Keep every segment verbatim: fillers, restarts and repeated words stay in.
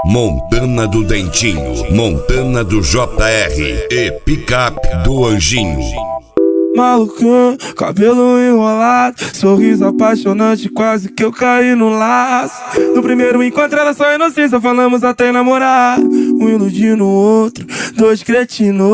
Montana do Dentinho, Montana do J R e Picape do Anjinho. Malucão, cabelo enrolado, sorriso apaixonante, quase que eu caí no laço. No primeiro encontro era só inocência, falamos até namorar. Um iludindo o outro, dois cretinos.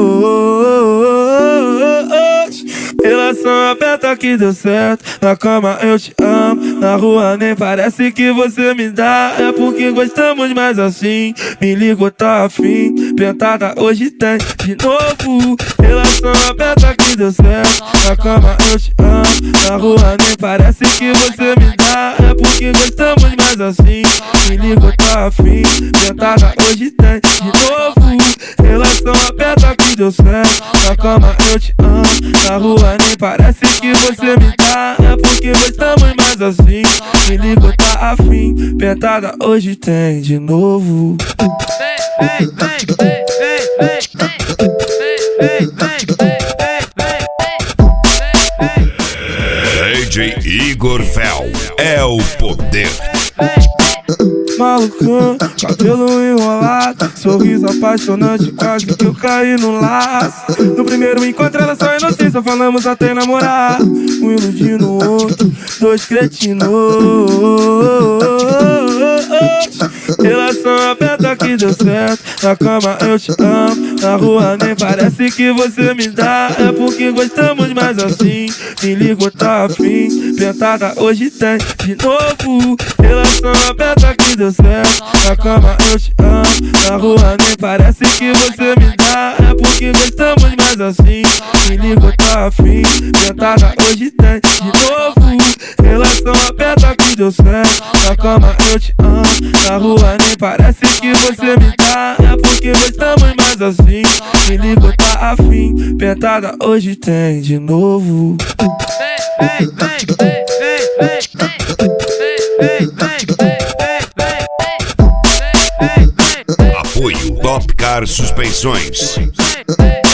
Relação aberta que deu certo, na cama eu te amo, na rua nem parece que você me dá. É porque gostamos mais assim, me ligou, tá afim, pentada hoje tem de novo. Relação aberta que deu certo, na cama eu te amo, na rua nem parece que você me dá. É porque gostamos mais assim, me ligou, tá afim, pentada hoje tem de novo. Relação aberta que deu certo, na cama eu te amo, na rua nem parece que você me dá. É porque gostamos mais assim, me ligou, tá afim, pentada hoje tem de novo. Vem, vem, vem, vem, vem, vem, vem, vem, vem. D J Igor Fel é o poder. Malucão, cabelo enrolado, sorriso apaixonante, quase que eu caí no laço. No primeiro encontro era só inocência, falamos até namorar. Um iludindo o outro, dois cretinos. Relação aberta que deu certo, na cama eu te amo, na rua nem parece que você me dá. É porque gostamos mais assim, me ligou, tá afim, pentada hoje tem de novo. Relação aberta que deu certo, na cama eu te amo, na rua nem parece que você me dá. É porque gostamos mais assim, me ligou, tá afim, pentada hoje tem de novo. Relação aberta que deu certo, na cama eu te amo, na rua nem parece que você me dá. É porque gostamos mais assim, me ligou, tá afim, pentada hoje tem de novo. Vem, vem, vem, vem, vem, vem, vem, vem, vem. Apoio Top Car Suspensões. Vem, vem.